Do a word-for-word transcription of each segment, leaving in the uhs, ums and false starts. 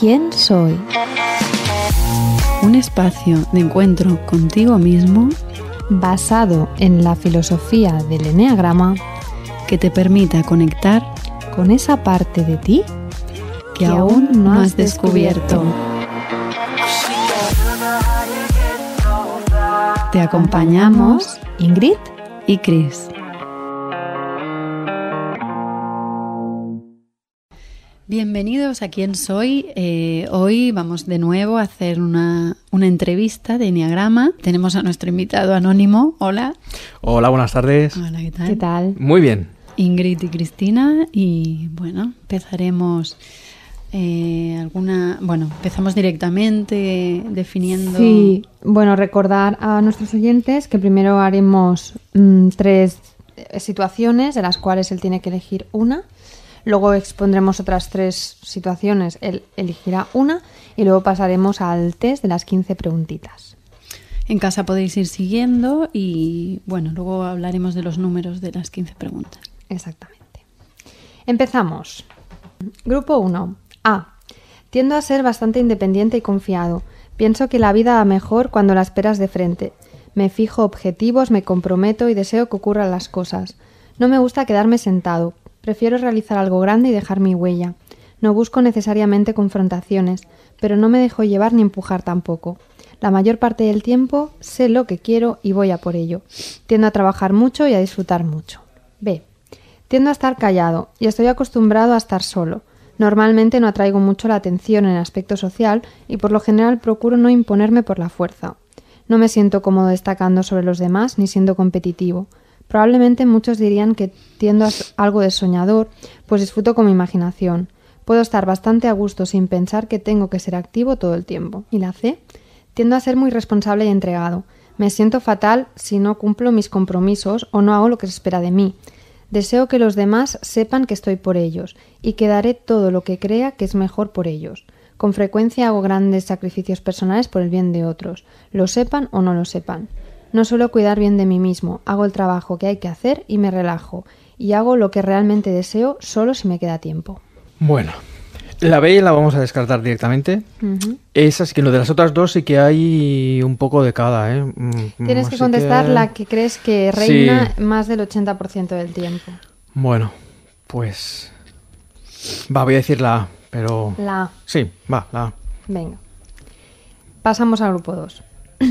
¿Quién soy? Un espacio de encuentro contigo mismo basado en la filosofía del eneagrama que te permita conectar con esa parte de ti que, que aún no has descubierto. Te acompañamos Ingrid y Chris. Bienvenidos a Quién Soy. Eh, hoy vamos de nuevo a hacer una, una entrevista de Eneagrama. Tenemos a nuestro invitado anónimo. Hola. Hola, buenas tardes. Hola, ¿qué tal? ¿Qué tal? Muy bien. Ingrid y Cristina. Y bueno, empezaremos eh, alguna... Bueno, empezamos directamente definiendo... Sí, bueno, recordar a nuestros oyentes que primero haremos mmm, tres situaciones de las cuales él tiene que elegir una. Luego expondremos otras tres situaciones, él elegirá una y luego pasaremos al test de las quince preguntitas. En casa podéis ir siguiendo y bueno, luego hablaremos de los números de las quince preguntas. Exactamente. Empezamos. Grupo uno. A. Tiendo a ser bastante independiente y confiado. Pienso que la vida va mejor cuando la esperas de frente. Me fijo objetivos, me comprometo y deseo que ocurran las cosas. No me gusta quedarme sentado. Prefiero realizar algo grande y dejar mi huella. No busco necesariamente confrontaciones, pero no me dejo llevar ni empujar tampoco. La mayor parte del tiempo sé lo que quiero y voy a por ello. Tiendo a trabajar mucho y a disfrutar mucho. B. Tiendo a estar callado y estoy acostumbrado a estar solo. Normalmente no atraigo mucho la atención en el aspecto social y por lo general procuro no imponerme por la fuerza. No me siento cómodo destacando sobre los demás ni siendo competitivo. Probablemente muchos dirían que tiendo a algo de soñador, pues disfruto con mi imaginación. Puedo estar bastante a gusto sin pensar que tengo que ser activo todo el tiempo. ¿Y la C? Tiendo a ser muy responsable y entregado. Me siento fatal si no cumplo mis compromisos o no hago lo que se espera de mí. Deseo que los demás sepan que estoy por ellos y que daré todo lo que crea que es mejor por ellos. Con frecuencia hago grandes sacrificios personales por el bien de otros, lo sepan o no lo sepan. No suelo cuidar bien de mí mismo, hago el trabajo que hay que hacer y me relajo, y hago lo que realmente deseo solo si me queda tiempo. Bueno, la B la vamos a descartar directamente. Uh-huh. Esa sí que lo de las otras dos sí que hay un poco de cada, ¿eh? Tienes Así que contestar que... la que crees que reina sí. Más del ochenta por ciento del tiempo. Bueno, pues... Va, voy a decir la A, pero... La A. Sí, va, la A. Venga. Pasamos al grupo dos.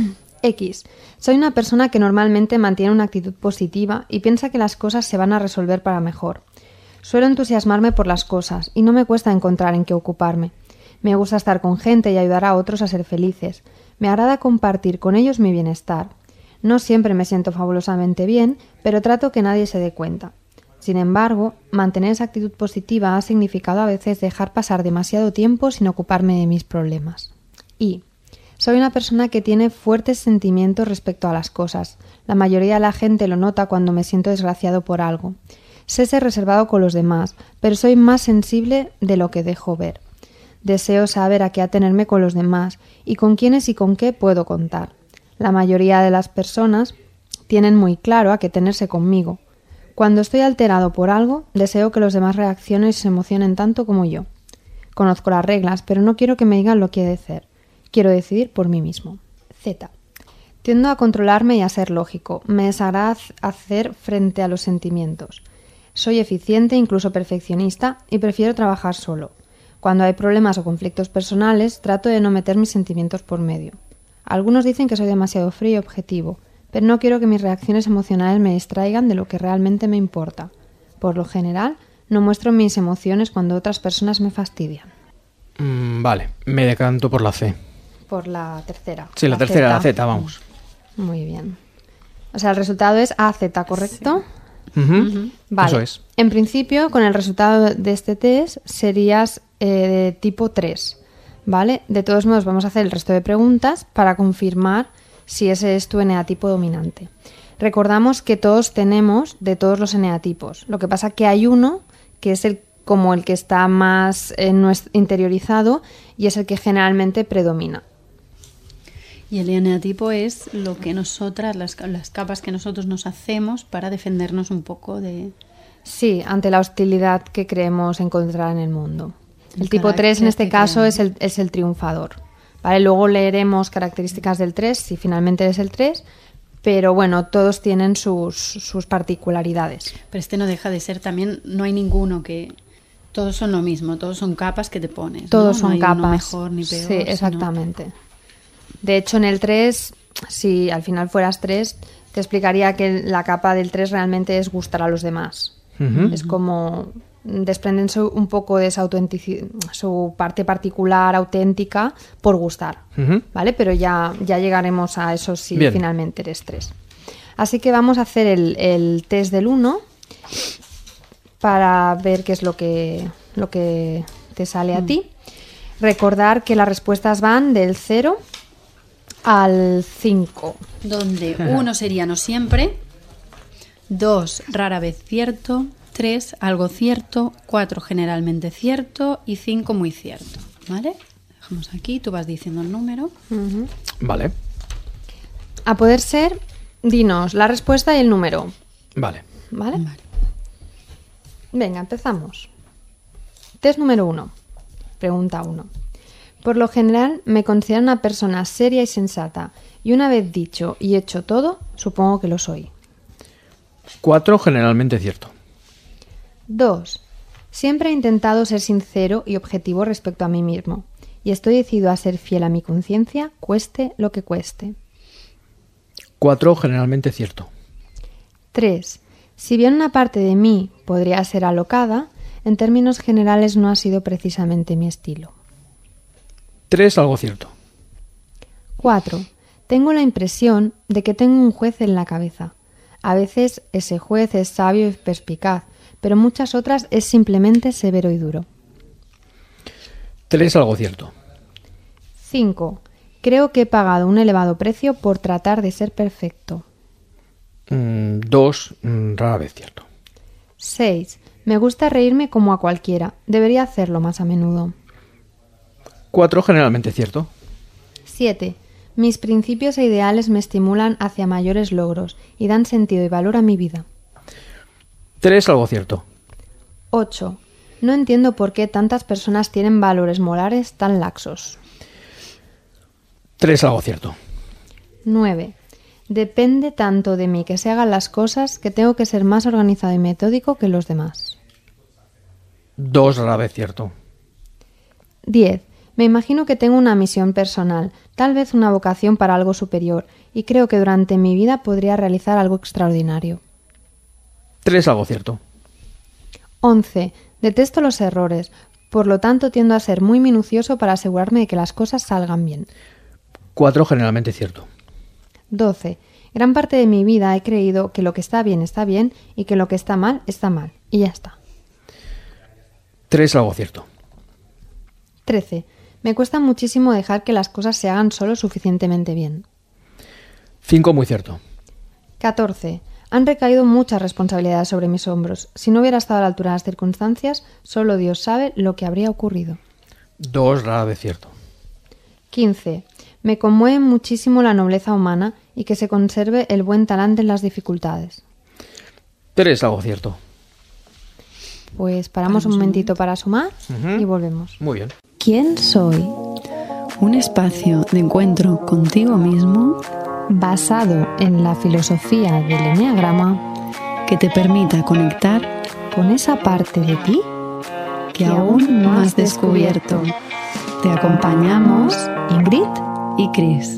X. Soy una persona que normalmente mantiene una actitud positiva y piensa que las cosas se van a resolver para mejor. Suelo entusiasmarme por las cosas y no me cuesta encontrar en qué ocuparme. Me gusta estar con gente y ayudar a otros a ser felices. Me agrada compartir con ellos mi bienestar. No siempre me siento fabulosamente bien, pero trato que nadie se dé cuenta. Sin embargo, mantener esa actitud positiva ha significado a veces dejar pasar demasiado tiempo sin ocuparme de mis problemas. Y... soy una persona que tiene fuertes sentimientos respecto a las cosas. La mayoría de la gente lo nota cuando me siento desgraciado por algo. Sé ser reservado con los demás, pero soy más sensible de lo que dejo ver. Deseo saber a qué atenerme con los demás y con quiénes y con qué puedo contar. La mayoría de las personas tienen muy claro a qué tenerse conmigo. Cuando estoy alterado por algo, deseo que los demás reaccionen y se emocionen tanto como yo. Conozco las reglas, pero no quiero que me digan lo que he de hacer. Quiero decidir por mí mismo. Z. Tiendo a controlarme y a ser lógico. Me desagrada hacer frente a los sentimientos. Soy eficiente, incluso perfeccionista, y prefiero trabajar solo. Cuando hay problemas o conflictos personales, trato de no meter mis sentimientos por medio. Algunos dicen que soy demasiado frío y objetivo, pero no quiero que mis reacciones emocionales me distraigan de lo que realmente me importa. Por lo general, no muestro mis emociones cuando otras personas me fastidian. Mm, vale, me decanto por la C. Por la tercera. Sí, la, la tercera, Z. la Z, vamos. Muy bien. O sea, el resultado es A Z, ¿correcto? Sí. Uh-huh. Uh-huh. Vale. Eso es. En principio, con el resultado de este test, serías eh, de tipo tres, ¿vale? De todos modos, vamos a hacer el resto de preguntas para confirmar si ese es tu eneatipo dominante. Recordamos que todos tenemos de todos los eneatipos. Lo que pasa que hay uno que es el como el que está más eh, interiorizado y es el que generalmente predomina. Y el eneatipo es lo que nosotras, las, las capas que nosotros nos hacemos para defendernos un poco de... Sí, ante la hostilidad que creemos encontrar en el mundo. El, el tipo tres en este caso es el, es el triunfador. ¿Vale? Luego leeremos características del tres, si finalmente es el tres, pero bueno, todos tienen sus, sus particularidades. Pero este no deja de ser también, no hay ninguno que... Todos son lo mismo, todos son capas que te pones. Todos ¿no? son no hay capas. Uno mejor ni peor. Sí, exactamente. Sino... De hecho, en el tres, si al final fueras tres, te explicaría que la capa del tres realmente es gustar a los demás. Uh-huh. Es como... desprenden su, un poco de su autenticidad, su parte particular, auténtica, por gustar, uh-huh. ¿vale? Pero ya, ya llegaremos a eso si Bien. finalmente eres tres. Así que vamos a hacer el, el test del uno para ver qué es lo que, lo que te sale a mm. ti. Recordar que las respuestas van del cero al cinco. Donde uno sería no siempre, dos rara vez cierto, tres algo cierto, cuatro generalmente cierto y cinco muy cierto, ¿vale? Dejamos aquí, tú vas diciendo el número. Uh-huh. Vale. A poder ser, dinos la respuesta y el número. Vale. ¿Vale? Vale. Venga, empezamos. Test número uno. Pregunta uno. Por lo general me considero una persona seria y sensata, y una vez dicho y hecho todo, supongo que lo soy. cuatro generalmente cierto. dos. Siempre he intentado ser sincero y objetivo respecto a mí mismo, y estoy decidido a ser fiel a mi conciencia, cueste lo que cueste. cuatro generalmente cierto. tres. Si bien una parte de mí podría ser alocada, en términos generales no ha sido precisamente mi estilo. tres algo cierto. cuatro. Tengo la impresión de que tengo un juez en la cabeza. A veces ese juez es sabio y perspicaz, pero muchas otras es simplemente severo y duro. tres algo cierto. cinco. Creo que he pagado un elevado precio por tratar de ser perfecto. dos Mm, mm, rara vez cierto. seis. Me gusta reírme como a cualquiera. Debería hacerlo más a menudo. cuatro generalmente cierto. siete. Mis principios e ideales me estimulan hacia mayores logros y dan sentido y valor a mi vida. tres algo cierto. ocho. No entiendo por qué tantas personas tienen valores morales tan laxos. tres algo cierto. nueve. Depende tanto de mí que se hagan las cosas que tengo que ser más organizado y metódico que los demás. dos rara vez cierto. diez. Me imagino que tengo una misión personal, tal vez una vocación para algo superior, y creo que durante mi vida podría realizar algo extraordinario. tres algo cierto. once. Detesto los errores, por lo tanto tiendo a ser muy minucioso para asegurarme de que las cosas salgan bien. cuatro generalmente cierto. doce. Gran parte de mi vida he creído que lo que está bien está bien y que lo que está mal está mal, y ya está. tres algo cierto. trece. Me cuesta muchísimo dejar que las cosas se hagan solo suficientemente bien. cinco muy cierto. catorce. Han recaído muchas responsabilidades sobre mis hombros. Si no hubiera estado a la altura de las circunstancias, solo Dios sabe lo que habría ocurrido. dos rara vez cierto. quince. Me conmueve muchísimo la nobleza humana y que se conserve el buen talante en las dificultades. tres algo cierto. Pues paramos un momentito para sumar uh-huh. y volvemos. Muy bien. ¿Quién soy? Un espacio de encuentro contigo mismo basado en la filosofía del Eneagrama que te permita conectar con esa parte de ti que aún no has descubierto. Te acompañamos Ingrid y Chris.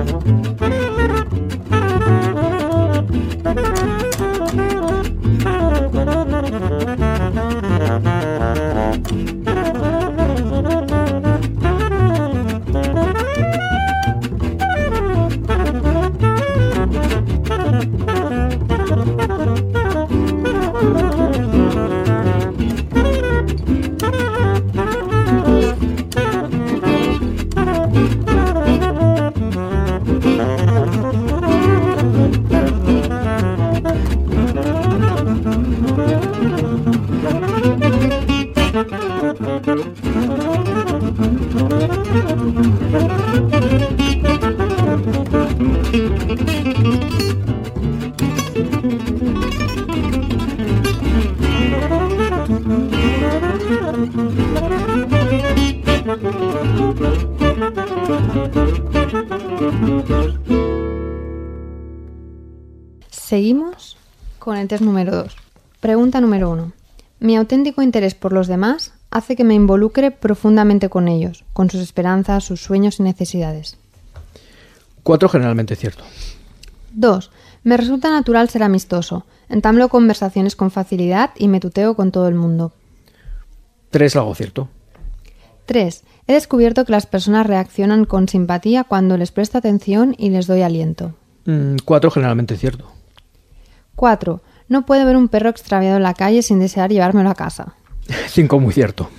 Seguimos con el test número dos. Pregunta número uno. Mi auténtico interés por los demás hace que me involucre profundamente con ellos, con sus esperanzas, sus sueños y necesidades. Cuatro, generalmente cierto. dos. Me resulta natural ser amistoso. Entablo conversaciones con facilidad y me tuteo con todo el mundo. Tres, algo cierto. tres. He descubierto que las personas reaccionan con simpatía cuando les presto atención y les doy aliento. Mm, cuatro, generalmente cierto. cuatro. No puedo ver un perro extraviado en la calle sin desear llevármelo a casa. Cinco, muy cierto.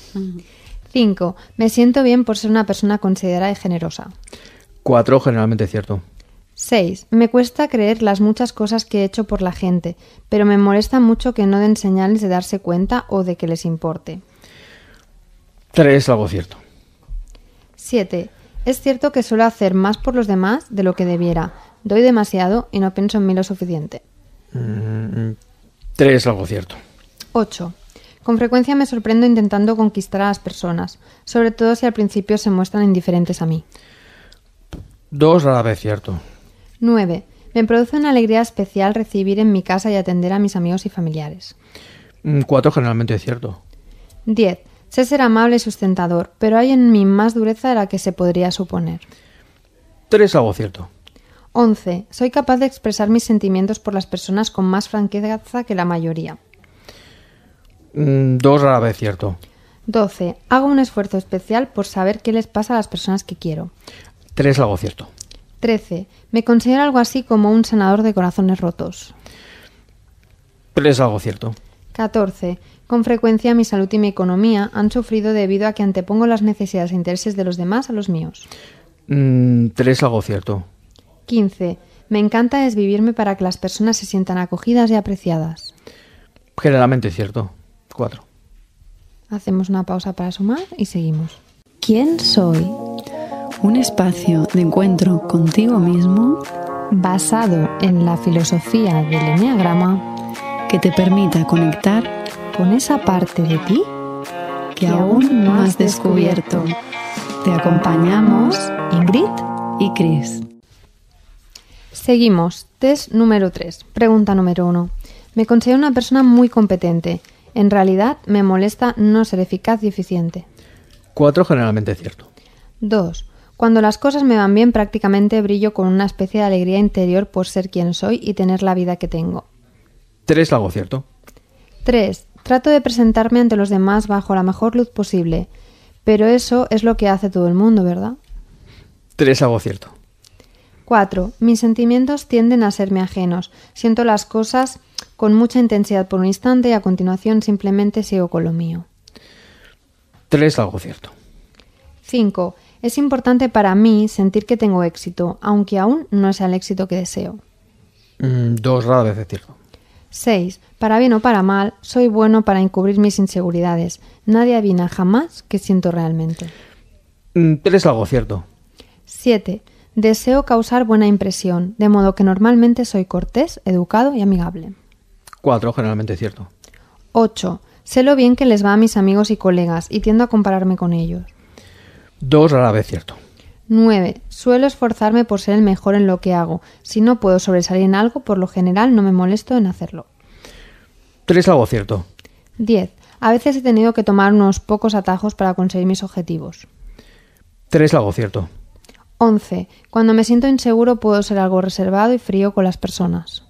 cinco. Me siento bien por ser una persona considerada y generosa. Cuatro, generalmente cierto. seis. Me cuesta creer las muchas cosas que he hecho por la gente, pero me molesta mucho que no den señales de darse cuenta o de que les importe. Tres, algo cierto. siete. Es cierto que suelo hacer más por los demás de lo que debiera. Doy demasiado y no pienso en mí lo suficiente. Mm, tres, algo cierto. ocho. Con frecuencia me sorprendo intentando conquistar a las personas, sobre todo si al principio se muestran indiferentes a mí. Dos, rara vez cierto. nueve. Me produce una alegría especial recibir en mi casa y atender a mis amigos y familiares. Mm, Cuatro, generalmente cierto. diez. Sé ser amable y sustentador, pero hay en mí más dureza de la que se podría suponer. Tres, algo cierto. once. Soy capaz de expresar mis sentimientos por las personas con más franqueza que la mayoría. Mm, Dos, rara vez cierto. doce. Hago un esfuerzo especial por saber qué les pasa a las personas que quiero. Tres, algo cierto. trece. Me considero algo así como un sanador de corazones rotos. Tres, algo cierto. catorce. Con frecuencia mi salud y mi economía han sufrido debido a que antepongo las necesidades e intereses de los demás a los míos. Mm, Tres, algo cierto. quince. Me encanta desvivirme para que las personas se sientan acogidas y apreciadas. Generalmente cierto. Cuatro. Hacemos una pausa para sumar y seguimos. ¿Quién soy? Un espacio de encuentro contigo mismo Basado en la filosofía del eneagrama que te permita conectar con esa parte de ti que aún no has descubierto. Te acompañamos Ingrid y Chris. Seguimos. Test número tres. Pregunta número uno. Me considero una persona muy competente. En realidad me molesta no ser eficaz y eficiente. Cuatro, generalmente cierto. dos. Cuando las cosas me van bien prácticamente brillo con una especie de alegría interior por ser quien soy y tener la vida que tengo. Tres, algo cierto. tres. Trato de presentarme ante los demás bajo la mejor luz posible, pero eso es lo que hace todo el mundo, ¿verdad? Tres, algo cierto. cuatro. Mis sentimientos tienden a serme ajenos. Siento las cosas con mucha intensidad por un instante y a continuación simplemente sigo con lo mío. Tres, algo cierto. cinco. Es importante para mí sentir que tengo éxito, aunque aún no sea el éxito que deseo. Mm, Dos, rara vez cierto. seis. Para bien o para mal, soy bueno para encubrir mis inseguridades. Nadie adivina jamás qué siento realmente. Mm, Tres, algo cierto. siete. Deseo causar buena impresión, de modo que normalmente soy cortés, educado y amigable. Cuatro, generalmente cierto. ocho. Sé lo bien que les va a mis amigos y colegas y tiendo a compararme con ellos. Dos, rara vez cierto. nueve. Suelo esforzarme por ser el mejor en lo que hago. Si no puedo sobresalir en algo, por lo general no me molesto en hacerlo. Tres, algo cierto. diez. A veces he tenido que tomar unos pocos atajos para conseguir mis objetivos. Tres, algo cierto. once. Cuando me siento inseguro puedo ser algo reservado y frío con las personas.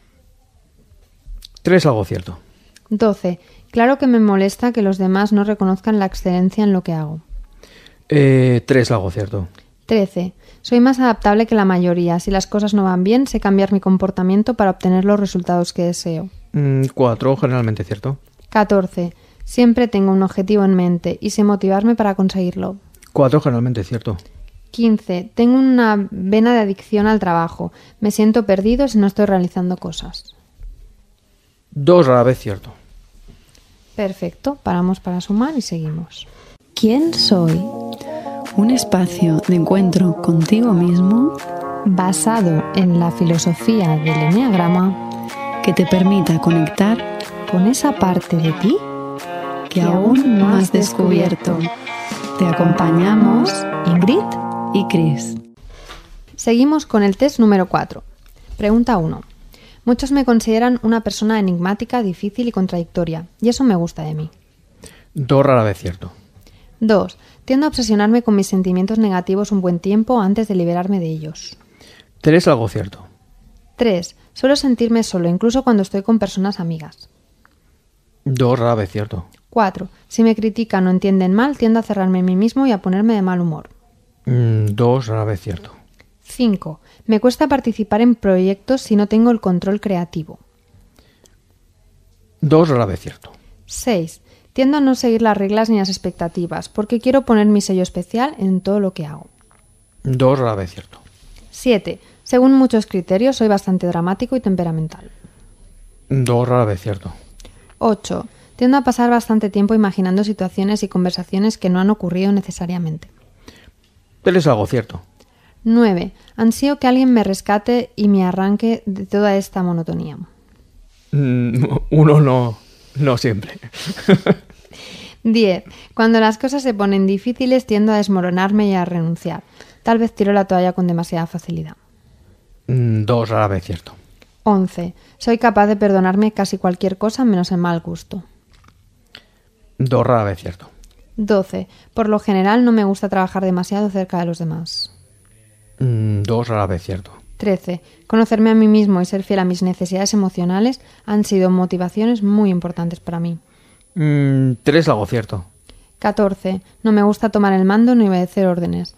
tres, algo cierto. doce. Claro que me molesta que los demás no reconozcan la excelencia en lo que hago. Eh, tres, algo cierto. trece. Soy más adaptable que la mayoría. Si las cosas no van bien, sé cambiar mi comportamiento para obtener los resultados que deseo. Mm, cuatro, generalmente cierto. catorce. Siempre tengo un objetivo en mente y sé motivarme para conseguirlo. cuatro, generalmente cierto. quince. Tengo una vena de adicción al trabajo. Me siento perdido si no estoy realizando cosas. dos, rara vez cierto. Perfecto. Paramos para sumar y seguimos. ¿Quién soy? Un espacio de encuentro contigo mismo Basado en la filosofía del eneagrama que te permita conectar con esa parte de ti que aún no has descubierto. Te acompañamos Ingrid y Chris. Seguimos con el test número cuatro. Pregunta uno. Muchos me consideran una persona enigmática, difícil y contradictoria, y eso me gusta de mí. dos, rara vez cierto. dos. Tiendo a obsesionarme con mis sentimientos negativos un buen tiempo antes de liberarme de ellos. tres, algo cierto. tres. Suelo sentirme solo, incluso cuando estoy con personas amigas. dos, rara vez cierto. cuatro. Si me critican o entienden mal, tiendo a cerrarme en mí mismo y a ponerme de mal humor. Mm, dos, rara vez cierto. cinco. Me cuesta participar en proyectos si no tengo el control creativo. dos, rara vez cierto. seis. Tiendo a no seguir las reglas ni las expectativas, porque quiero poner mi sello especial en todo lo que hago. dos, rara vez cierto. siete. Según muchos criterios, soy bastante dramático y temperamental. dos, rara vez cierto. ocho. Tiendo a pasar bastante tiempo imaginando situaciones y conversaciones que no han ocurrido necesariamente. tres, algo cierto. nueve. Ansío que alguien me rescate y me arranque de toda esta monotonía. Mm, uno no, no siempre. diez. Cuando las cosas se ponen difíciles tiendo a desmoronarme y a renunciar. Tal vez tiro la toalla con demasiada facilidad. Mm, dos, rara vez cierto. once. Soy capaz de perdonarme casi cualquier cosa menos el mal gusto. dos, rara vez cierto. doce. Por lo general no me gusta trabajar demasiado cerca de los demás. Mm, dos, rara vez cierto. trece. Conocerme a mí mismo y ser fiel a mis necesidades emocionales han sido motivaciones muy importantes para mí. Mm, tres, algo cierto. catorce. No me gusta tomar el mando ni obedecer órdenes.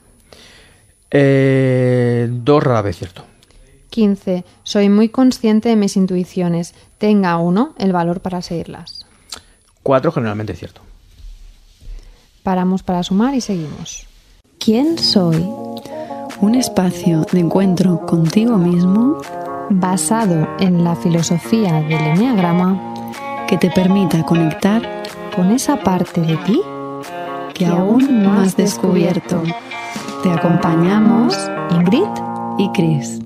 Eh, dos, rara vez cierto. quince. Soy muy consciente de mis intuiciones. Tenga o no el valor para seguirlas. cuatro, generalmente cierto. Paramos para sumar y seguimos. ¿Quién soy? Un espacio de encuentro contigo mismo Basado en la filosofía del eneagrama que te permita conectar con esa parte de ti que aún no has descubierto. Te acompañamos Ingrid y Chris.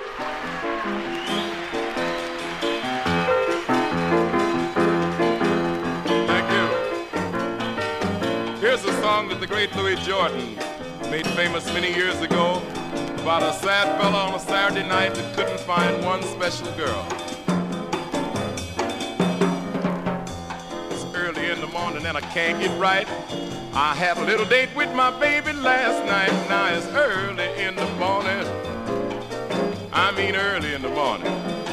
Thank you. Here's a song that the great Louis Jordan made famous many years ago about a sad fella on a Saturday night that couldn't find one special girl. It's early in the morning and I can't get right. I had a little date with my baby last night. Now it's early in the morning. I mean early in the morning.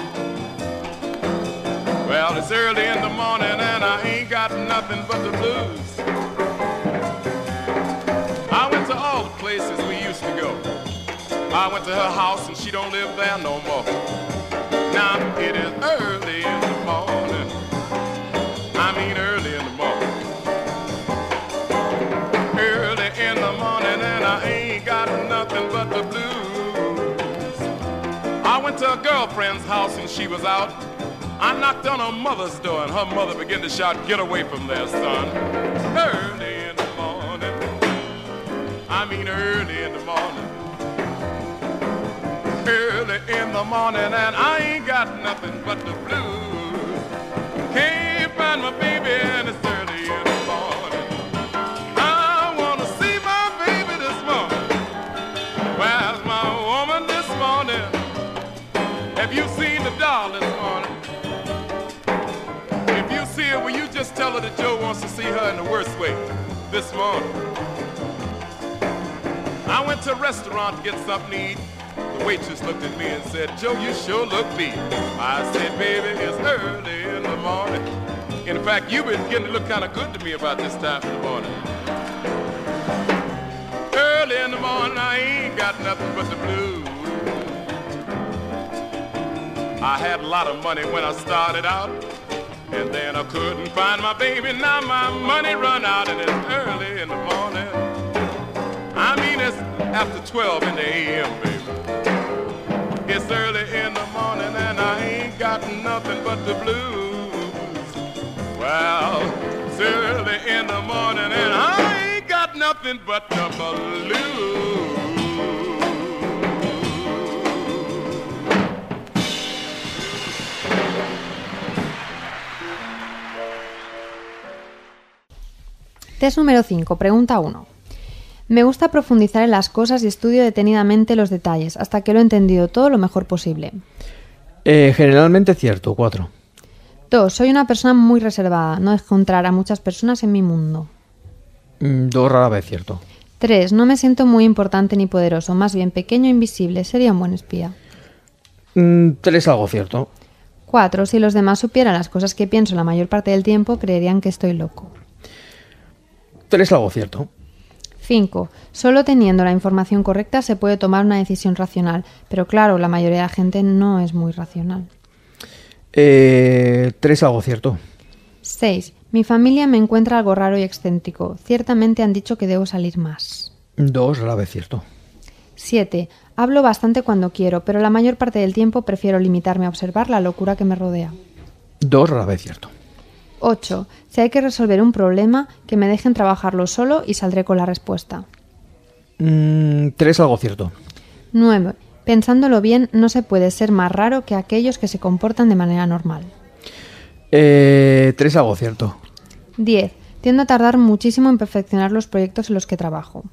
Well, it's early in the morning and I ain't got nothing but the blues. I went to all the places we used to go. I went to her house and she don't live there no more. Now it is early in the morning. I mean early in the morning. Early in the morning and I ain't got nothing but the blues. I went to a girlfriend's house and she was out. I knocked on her mother's door and her mother began to shout, "Get away from there, son." Early in the morning. I mean early in the morning. Early in the morning and I ain't got nothing but the blues. Can't find my baby and it's early in the morning. I wanna see my baby this morning. Where's my woman this morning? Have you seen the doll this morning? If you see her, will you just tell her that Joe wants to see her in the worst way this morning? I went went to a restaurant to get something to eat. The waitress looked at me and said, Joe, you sure look beat. I said, baby, it's early in the morning. In fact, you've been getting to look kind of good to me about this time in the morning. Early in the morning, I ain't got nothing but the blues. I had a lot of money when I started out, and then I couldn't find my baby. Now my money run out, and it's early in the morning. I mean, it's after twelve in the a m, baby. It's early in the morning, and I ain't got nothing but the blues. Well, it's early in the morning, and I ain't got nothing but the blues. Test número cinco, pregunta uno. Me gusta profundizar en las cosas y estudio detenidamente los detalles hasta que lo he entendido todo lo mejor posible. Eh, generalmente cierto, cuatro. dos. Soy una persona muy reservada. No dejo entrar a muchas personas en mi mundo. Mm, dos, rara vez cierto. tres. No me siento muy importante ni poderoso. Más bien pequeño e invisible. Sería un buen espía. Mm, tres, algo cierto. cuatro. Si los demás supieran las cosas que pienso la mayor parte del tiempo, creerían que estoy loco. tres, algo cierto. cinco. Solo teniendo la información correcta se puede tomar una decisión racional, pero claro, la mayoría de la gente no es muy racional. Eh, tres, algo cierto. seis. Mi familia me encuentra algo raro y excéntrico. Ciertamente han dicho que debo salir más. dos, rara vez cierto. siete. Hablo bastante cuando quiero, pero la mayor parte del tiempo prefiero limitarme a observar la locura que me rodea. dos, rara vez cierto. ocho. Si hay que resolver un problema, que me dejen trabajarlo solo y saldré con la respuesta. Mm, tres, algo cierto. nueve. Pensándolo bien, no se puede ser más raro que aquellos que se comportan de manera normal. Eh, tres, algo cierto. diez. Tiendo a tardar muchísimo en perfeccionar los proyectos en los que trabajo.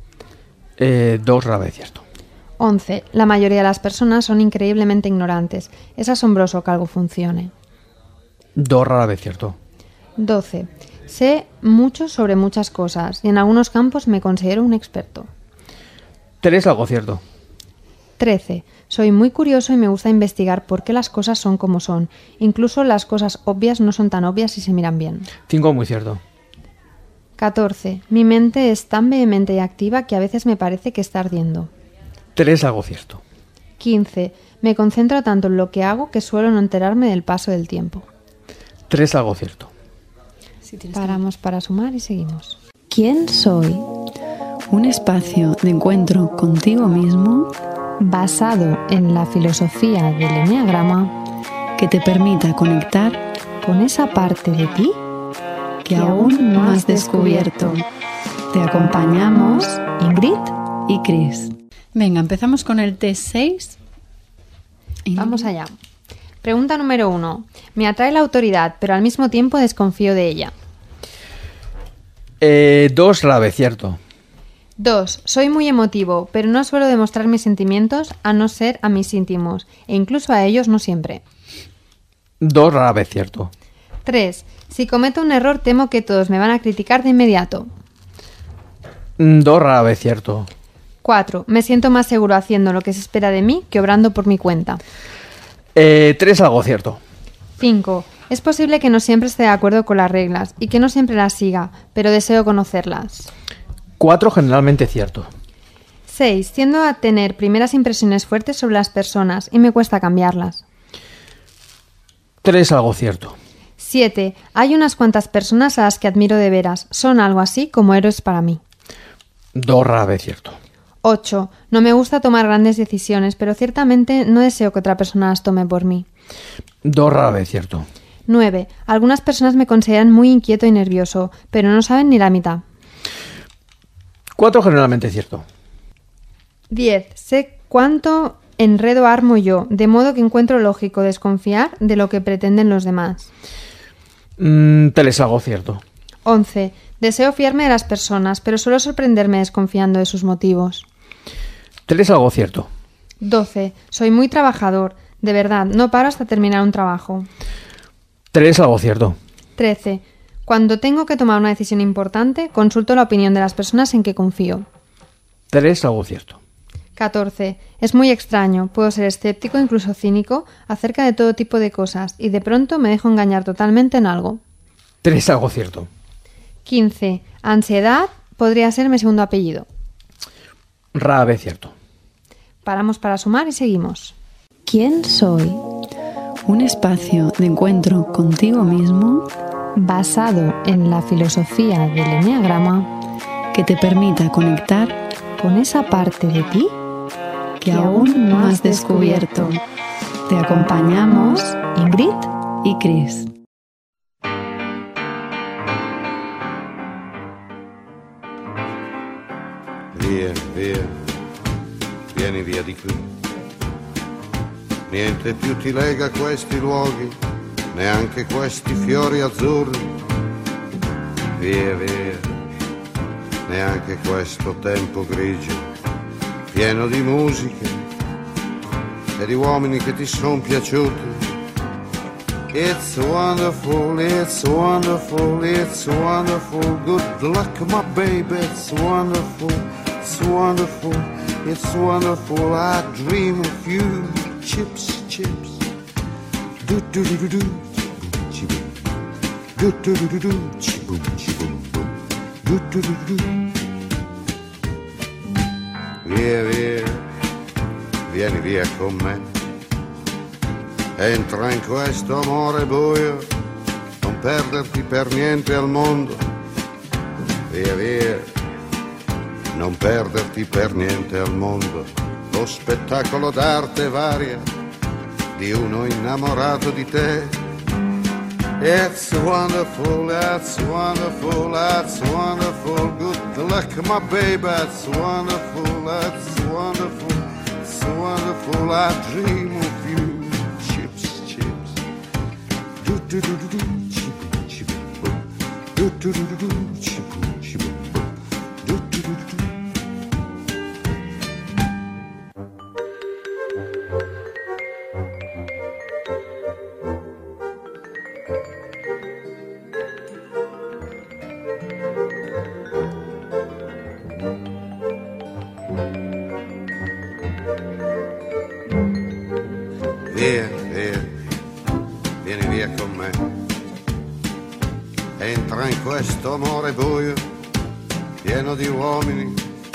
Eh, dos, rara vez cierto. once. La mayoría de las personas son increíblemente ignorantes. Es asombroso que algo funcione. dos, rara vez cierto. doce. Sé mucho sobre muchas cosas y en algunos campos me considero un experto. tres, algo cierto. trece. Soy muy curioso y me gusta investigar por qué las cosas son como son. Incluso las cosas obvias no son tan obvias si se miran bien. cinco, muy cierto. catorce. Mi mente es tan vehemente y activa que a veces me parece que está ardiendo. tres, algo cierto. quince. Me concentro tanto en lo que hago que suelo no enterarme del paso del tiempo. tres, algo cierto. Si tienes Paramos para sumar y seguimos. ¿Quién soy? un espacio de encuentro contigo mismo Basado en la filosofía del eneagrama que te permita conectar con esa parte de ti que aún no has descubierto. Te acompañamos Ingrid y Chris. Venga, empezamos con el test seis. Vamos allá. Pregunta número uno. Me atrae la autoridad, pero al mismo tiempo desconfío de ella. Eh, dos, rara vez cierto. dos. Soy muy emotivo, pero no suelo demostrar mis sentimientos a no ser a mis íntimos, e incluso a ellos no siempre. dos, rara vez cierto. tres. Si cometo un error temo que todos me van a criticar de inmediato. dos, rara vez cierto. cuatro. Me siento más seguro haciendo lo que se espera de mí que obrando por mi cuenta. Eh, tres, algo cierto. cinco. Es posible que no siempre esté de acuerdo con las reglas y que no siempre las siga, pero deseo conocerlas. cuatro, generalmente cierto. seis. Tiendo a tener primeras impresiones fuertes sobre las personas y me cuesta cambiarlas. tres, algo cierto. siete. Hay unas cuantas personas a las que admiro de veras. Son algo así como héroes para mí. dos, rara vez cierto. ocho. No me gusta tomar grandes decisiones, pero ciertamente no deseo que otra persona las tome por mí. dos, rara vez cierto. nueve. Algunas personas me consideran muy inquieto y nervioso, pero no saben ni la mitad. cuatro, generalmente cierto. diez. Sé cuánto enredo armo yo, de modo que encuentro lógico desconfiar de lo que pretenden los demás. Mm, tres, algo cierto. once. Deseo fiarme de las personas, pero suelo sorprenderme desconfiando de sus motivos. tres, algo cierto. doce. Soy muy trabajador. De verdad, no paro hasta terminar un trabajo. tres, algo cierto. trece. Cuando tengo que tomar una decisión importante, consulto la opinión de las personas en que confío. tres, algo cierto. catorce. Es muy extraño, puedo ser escéptico, incluso cínico, acerca de todo tipo de cosas y de pronto me dejo engañar totalmente en algo. tres, algo cierto. quince. Ansiedad podría ser mi segundo apellido. Rara vez cierto. Paramos para sumar y seguimos. ¿Quién soy? Un espacio de encuentro contigo mismo Basado en la filosofía del eneagrama que te permita conectar con esa parte de ti que aún no has descubierto. Te acompañamos Ingrid y Chris. Via, via, vieni via di qui. Niente più ti lega a questi luoghi, neanche questi fiori azzurri. Via, via, neanche questo tempo grigio, pieno di musiche e di uomini che ti son piaciuti. It's wonderful, it's wonderful, it's wonderful. Good luck, my baby, it's wonderful, it's wonderful, it's wonderful. I dream of you. Chips, chips. Do do do do do. Chi-boom. Do do do do do. Chi-boom, chi-boom, boom. Do do do do. Via, via, vieni via con me. Entra in questo amore buio, non perderti per niente al mondo. Via, via, non perderti per niente al mondo. Lo spettacolo d'arte varia di uno innamorato di te. It's wonderful, it's wonderful, it's wonderful. Good luck, my baby, it's wonderful, it's wonderful, it's wonderful. I dream of you. Chips, chips. Do do do do do. Chi-boom, chi-boom, boom. Do do do do do. Chi-boom, chi-boom, boom. Do do do do do. Via, via, vieni via con me. Entra in questo amore buio, pieno di uomini.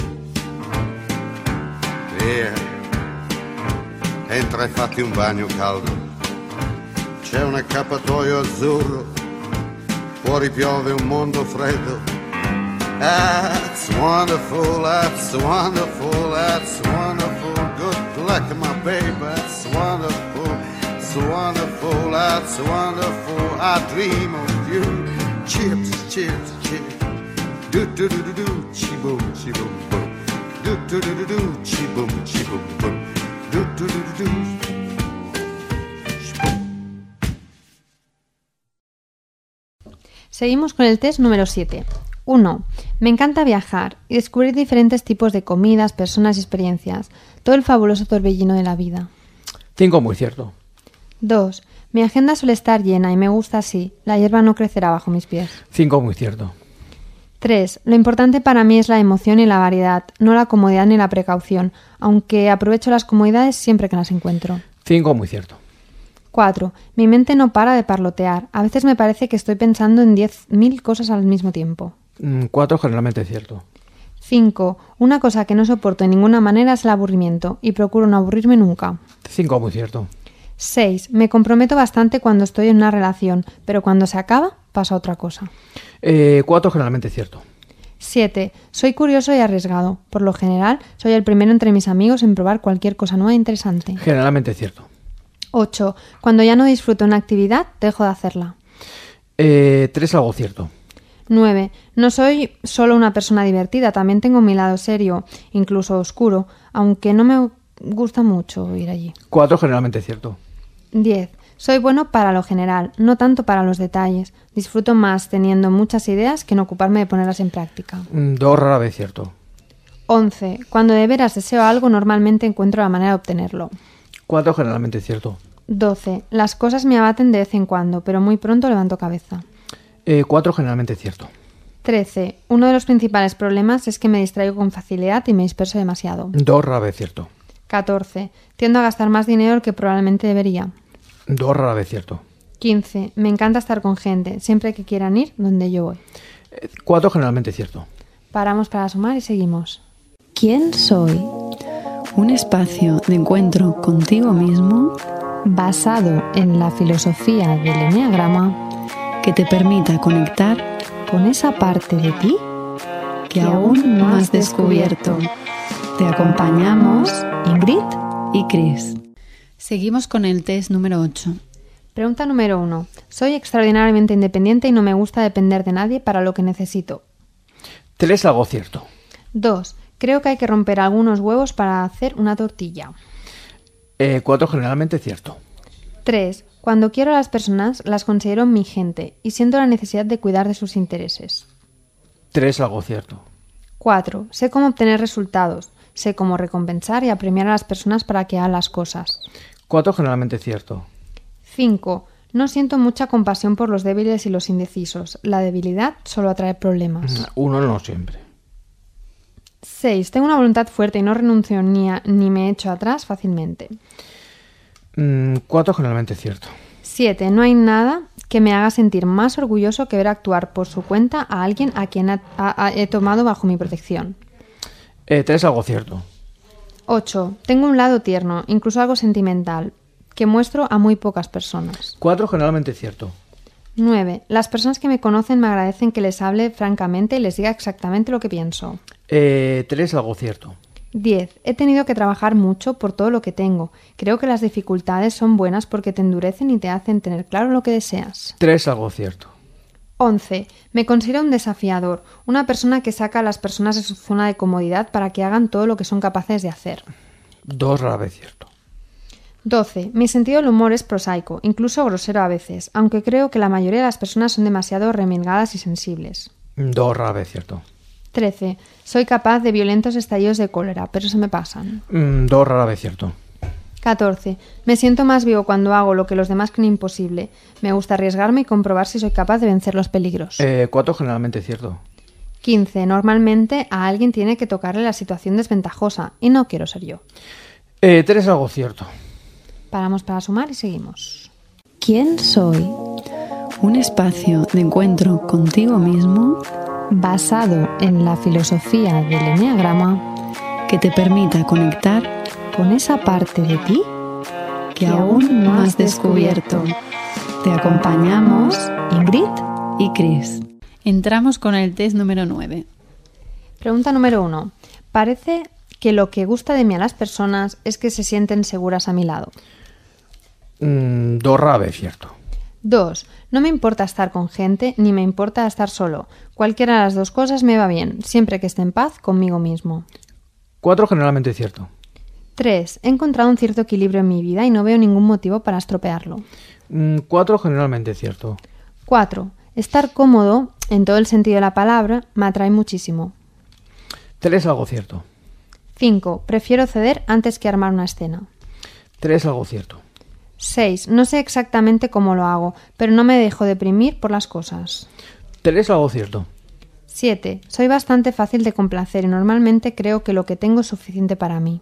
Via, entra e fatti un bagno caldo. C'è un accappatoio azzurro, fuori piove un mondo freddo. That's wonderful, that's wonderful, that's wonderful. Good luck, my baby, that's wonderful, it's wonderful, that's wonderful. I dream of you. Chips, chips, chips. Do do do do do, chi boom, chi boom boom. Do do do do do, chi boom, chi boom boom. Do do do do do. Seguimos con el test número siete. uno. Me encanta viajar y descubrir diferentes tipos de comidas, personas y experiencias. Todo el fabuloso torbellino de la vida. cinco, muy cierto. dos. Mi agenda suele estar llena y me gusta así. La hierba no crecerá bajo mis pies. cinco, muy cierto. tres. Lo importante para mí es la emoción y la variedad, no la comodidad ni la precaución, aunque aprovecho las comodidades siempre que las encuentro. cinco, muy cierto. cuatro. Mi mente no para de parlotear. A veces me parece que estoy pensando en diez mil cosas al mismo tiempo. cuatro, generalmente cierto. cinco. Una cosa que no soporto de ninguna manera es el aburrimiento y procuro no aburrirme nunca. cinco, muy cierto. seis. Me comprometo bastante cuando estoy en una relación, pero cuando se acaba pasa otra cosa. Eh, cuatro, generalmente cierto. siete. Soy curioso y arriesgado. Por lo general, soy el primero entre mis amigos en probar cualquier cosa nueva e interesante. Generalmente cierto. ocho. Cuando ya no disfruto una actividad, dejo de hacerla. Eh, tres, algo cierto. nueve. No soy solo una persona divertida, también tengo mi lado serio, incluso oscuro, aunque no me gusta mucho ir allí. cuatro, generalmente cierto. diez. Soy bueno para lo general, no tanto para los detalles. Disfruto más teniendo muchas ideas que en ocuparme de ponerlas en práctica. dos, rara vez cierto. once. Cuando de veras deseo algo, normalmente encuentro la manera de obtenerlo. cuatro, generalmente cierto. doce. Las cosas me abaten de vez en cuando, pero muy pronto levanto cabeza. Eh, cuatro, generalmente cierto. trece. Uno de los principales problemas es que me distraigo con facilidad y me disperso demasiado. Dos rara vez cierto. catorce. Tiendo a gastar más dinero del que probablemente debería. Dos rara vez cierto. quince. Me encanta estar con gente, siempre que quieran ir donde yo voy. Eh, Cuatro generalmente cierto. Paramos para sumar y seguimos. ¿Quién soy? Un espacio de encuentro contigo mismo Basado en la filosofía del eneagrama que te permita conectar con esa parte de ti que aún no has descubierto. Te acompañamos Ingrid. y Chris. Seguimos con el test número ocho. Pregunta número uno. Soy extraordinariamente independiente y no me gusta depender de nadie para lo que necesito. Tres algo cierto. dos. Creo que hay que romper algunos huevos para hacer una tortilla. Eh, cuatro generalmente cierto. tres. Cuando quiero a las personas, las considero mi gente y siento la necesidad de cuidar de sus intereses. Tres algo cierto. cuatro. Sé cómo obtener resultados. Sé cómo recompensar y apremiar a las personas para que hagan las cosas. Cuatro generalmente cierto. cinco. No siento mucha compasión por los débiles y los indecisos. La debilidad solo atrae problemas. Uno no siempre. seis. Tengo una voluntad fuerte y no renuncio ni, a- ni me echo atrás fácilmente. Mm, Cuatro generalmente cierto. siete. No hay nada que me haga sentir más orgulloso que ver actuar por su cuenta a alguien a quien ha- ha- ha- he tomado bajo mi protección. Eh, tres algo cierto. ocho. Tengo un lado tierno, incluso algo sentimental, que muestro a muy pocas personas. Cuatro generalmente cierto. nueve. Las personas que me conocen me agradecen que les hable francamente y les diga exactamente lo que pienso. Eh, tres algo cierto. diez. He tenido que trabajar mucho por todo lo que tengo. Creo que las dificultades son buenas porque te endurecen y te hacen tener claro lo que deseas. Tres algo cierto. once. Me considero un desafiador, una persona que saca a las personas de su zona de comodidad para que hagan todo lo que son capaces de hacer. Dos rara vez cierto. doce. Mi sentido del humor es prosaico, incluso grosero a veces, aunque creo que la mayoría de las personas son demasiado remilgadas y sensibles. Dos rara vez cierto. trece. Soy capaz de violentos estallidos de cólera, pero se me pasan. Mm, Dos rara vez cierto. catorce. Me siento más vivo cuando hago lo que los demás creen imposible. Me gusta arriesgarme y comprobar si soy capaz de vencer los peligros. Eh, cuatro generalmente cierto. quince. Normalmente a alguien tiene que tocarle la situación desventajosa y no quiero ser yo. Eh, tres algo cierto. Paramos para sumar y seguimos. ¿Quién soy? Un espacio de encuentro contigo mismo Basado en la filosofía del eneagrama que te permita conectar con esa parte de ti que aún no has descubierto. Te acompañamos Ingrid. y Chris. Entramos con el test número nueve. Pregunta número uno. Parece que lo que gusta de mí a las personas es que se sienten seguras a mi lado. Mm, Dos rara vez cierto. dos. No me importa estar con gente ni me importa estar solo. Cualquiera de las dos cosas me va bien, siempre que esté en paz conmigo mismo. Cuatro generalmente cierto. tres. He encontrado un cierto equilibrio en mi vida y no veo ningún motivo para estropearlo. Mm, Cuatro generalmente cierto. cuatro. Estar cómodo, en todo el sentido de la palabra, me atrae muchísimo. Tres algo cierto. cinco. Prefiero ceder antes que armar una escena. Tres algo cierto. seis. No sé exactamente cómo lo hago, pero no me dejo deprimir por las cosas. Tres algo cierto. siete. Soy bastante fácil de complacer y normalmente creo que lo que tengo es suficiente para mí.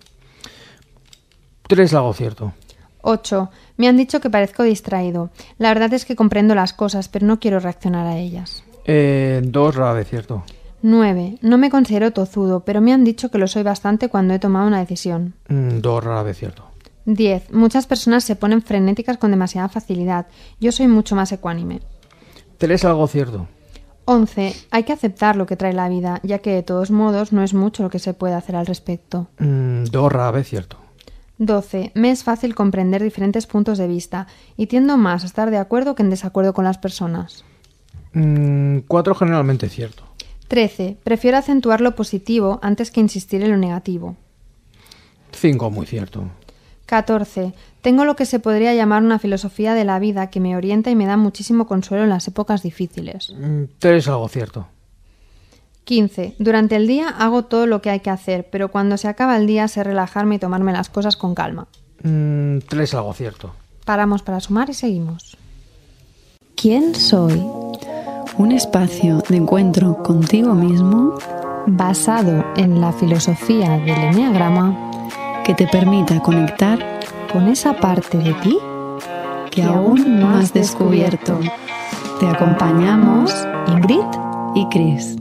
Tres algo cierto. ocho. Me han dicho que parezco distraído. La verdad es que comprendo las cosas, pero no quiero reaccionar a ellas. Eh, dos rara vez cierto. nueve. No me considero tozudo, pero me han dicho que lo soy bastante cuando he tomado una decisión. Mm, Dos rara vez cierto. diez. Muchas personas se ponen frenéticas con demasiada facilidad. Yo soy mucho más ecuánime. Tres algo cierto. once. Hay que aceptar lo que trae la vida, ya que de todos modos no es mucho lo que se puede hacer al respecto. Mm, Dos rara vez cierto. doce. Me es fácil comprender diferentes puntos de vista y tiendo más a estar de acuerdo que en desacuerdo con las personas. Mm, Cuatro generalmente cierto. trece. Prefiero acentuar lo positivo antes que insistir en lo negativo. Cinco muy cierto. catorce. Tengo lo que se podría llamar una filosofía de la vida que me orienta y me da muchísimo consuelo en las épocas difíciles. Mm, Tres algo cierto. quince. Durante el día hago todo lo que hay que hacer, pero cuando se acaba el día sé relajarme y tomarme las cosas con calma. Mm, Tres algo cierto. Paramos para sumar y seguimos. ¿Quién soy? Un espacio de encuentro contigo mismo basado en la filosofía del eneagrama que te permita conectar con esa parte de ti que aún no has descubierto. Te acompañamos Ingrid y Chris.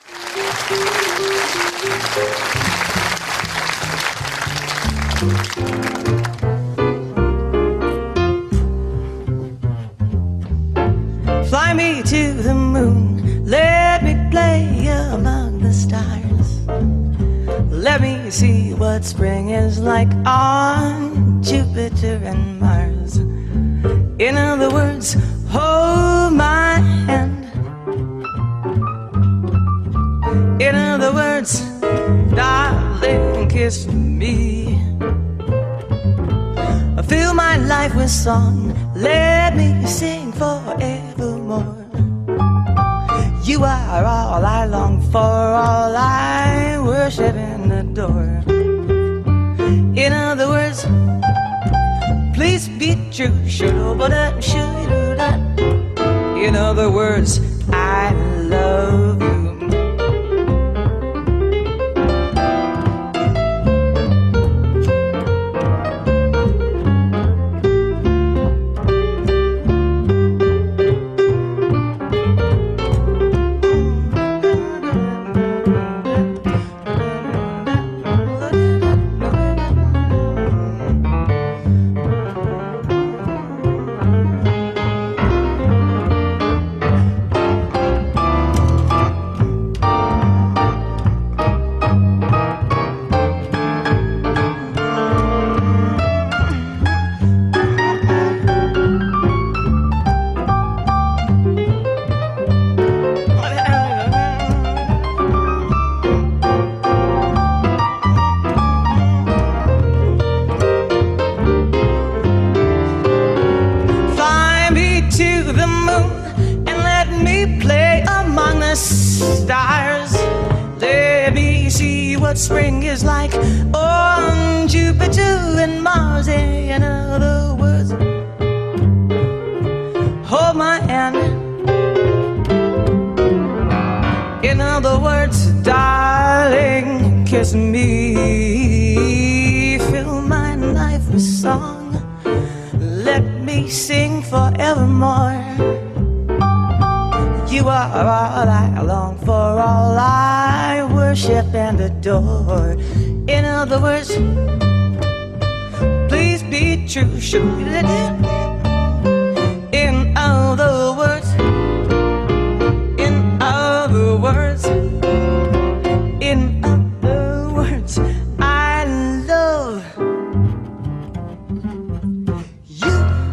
Fly me to the moon, let me play among the stars. Let me see what spring is like on Jupiter and Mars. In other words, hold my hand. In other words, darling, kiss me. Fill my life with song, let me sing forevermore. You are all I long for, all I worship and adore. In other words, please be true, sure, but I'm sure you do that. In other words, I love you. Spring is like on Jupiter and Mars. In other words, hold my hand. In other words, darling, kiss me. Fill my life with song, let me sing forevermore. You are all I long for, all I worship and adore. In other words, please be true, sure. In other words, in other words, in other words, I love you.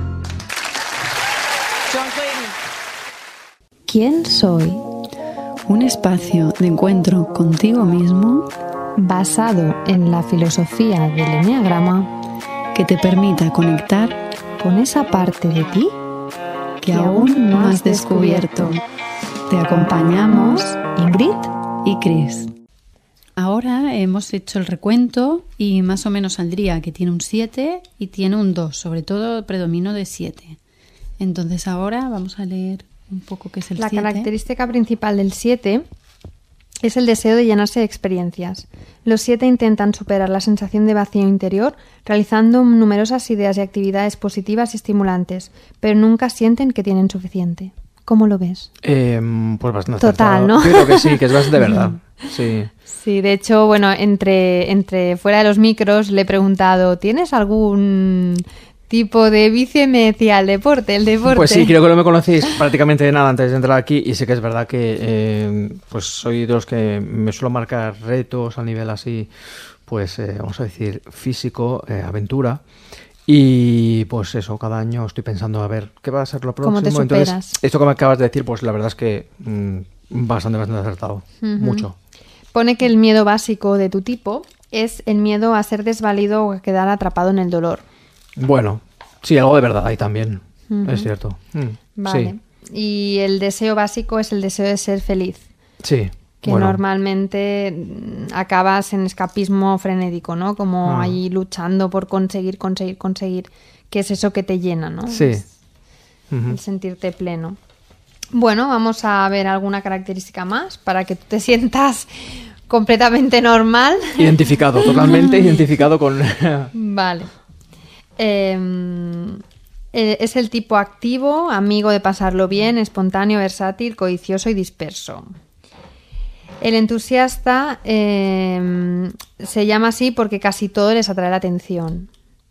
John Clayton. ¿Quién soy? Un espacio de encuentro contigo mismo basado en la filosofía del eneagrama que te permita conectar con esa parte de ti que aún no has descubierto. Te acompañamos Ingrid y Chris. Ahora hemos hecho el recuento y más o menos saldría que tiene un siete y tiene un dos, sobre todo predomino de siete. Entonces ahora vamos a leer un poco qué es el La siete. característica principal del siete es el deseo de llenarse de experiencias. Los siete intentan superar la sensación de vacío interior realizando numerosas ideas y actividades positivas y estimulantes, pero nunca sienten que tienen suficiente. ¿Cómo lo ves? Eh, pues bastante Total, acertado. ¿no? Yo creo que sí, que es bastante verdad. Sí. Sí, de hecho, bueno, entre, entre fuera de los micros le he preguntado, ¿tienes algún tipo de vicio? Y me decía, el deporte, el deporte. Pues sí, creo que no me conocéis prácticamente de nada antes de entrar aquí y sí que es verdad que eh, pues soy de los que me suelo marcar retos a nivel así, pues eh, vamos a decir físico, eh, aventura. Y pues eso, cada año estoy pensando a ver qué va a ser lo próximo. ¿Cómo te superas? Entonces, esto que me acabas de decir, pues la verdad es que mmm, bastante, bastante acertado. Uh-huh. Mucho. Pone que el miedo básico de tu tipo es el miedo a ser desvalido o a quedar atrapado en el dolor. Bueno, sí, algo de verdad ahí también. Uh-huh. Es cierto. Mm, vale. Sí. Y el deseo básico es el deseo de ser feliz. Sí. Que bueno, normalmente acabas en escapismo frenético, ¿no? Como ah. ahí luchando por conseguir, conseguir, conseguir. Que es eso que te llena, ¿no? Sí. Es uh-huh. el sentirte pleno. Bueno, vamos a ver alguna característica más para que tú te sientas completamente normal. Identificado, totalmente identificado con... Vale. Eh, es el tipo activo, amigo de pasarlo bien, espontáneo, versátil, codicioso y disperso. El entusiasta eh, se llama así porque casi todo les atrae la atención.